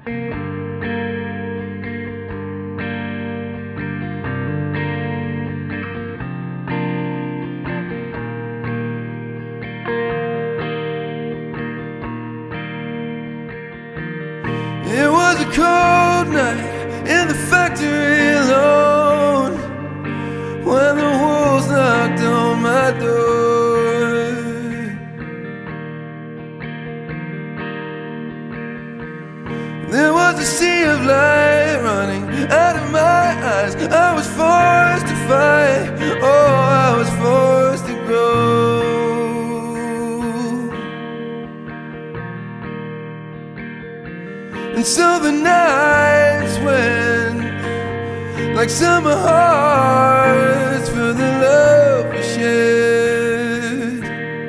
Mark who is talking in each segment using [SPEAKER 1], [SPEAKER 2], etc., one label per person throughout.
[SPEAKER 1] It was a cold night in the factory alone when the wolves knocked on my door. There was a sea of light running out of my eyes. I was forced to fight. Oh, I was forced to grow. And so the nights went like summer hearts for the love we shared.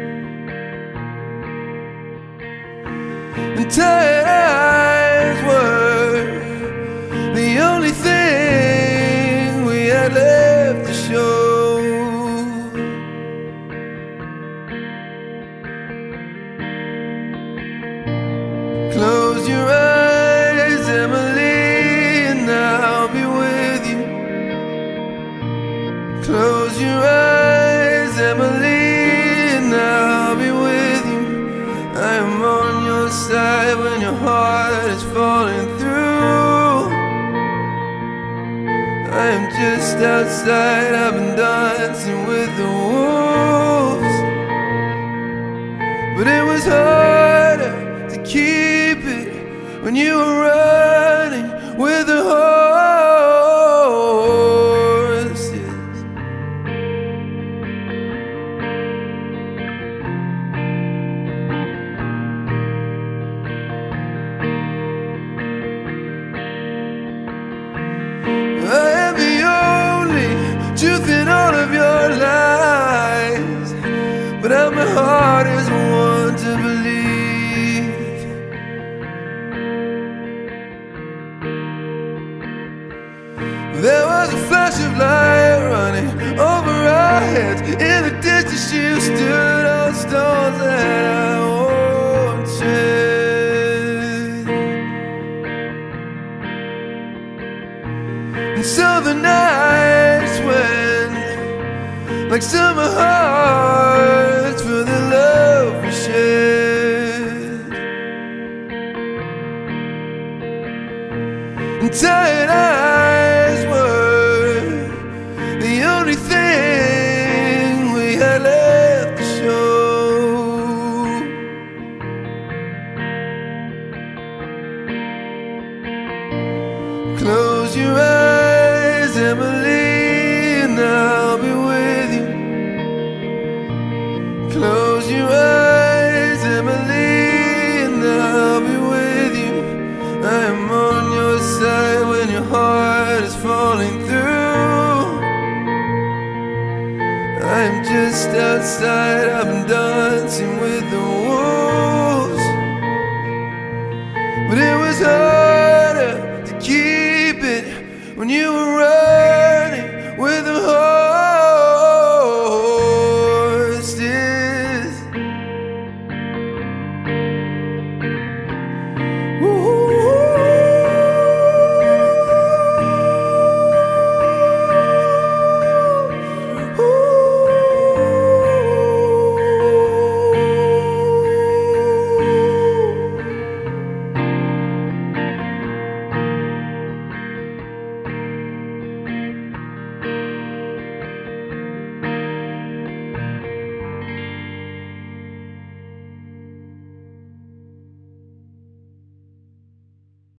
[SPEAKER 1] And tired eyes were the only thing we had left to show. Close your eyes, Emily, and I'll be with you. Close your eyes, Emily, and I'll be with you. I am on your side when your heart is falling through. I am just outside, I've been dancing with the wolves. But it was harder to keep it when you were running with the horses. I am the only truth in all of your lies, but my heart is one to believe. There was a flash of light running over our heads. In the distance you stood on stones that I won't tread. And so the nights went like summer hearts for the love we shared. And tired eyes were the only thing we had left to show. Close your eyes, Emily, and I'll be with you. Close your eyes, Emily, and I'll be with you. I am on your side when your heart is falling through. I am just outside, I've been dancing with the wolves. But it was harder to keep it when you were running.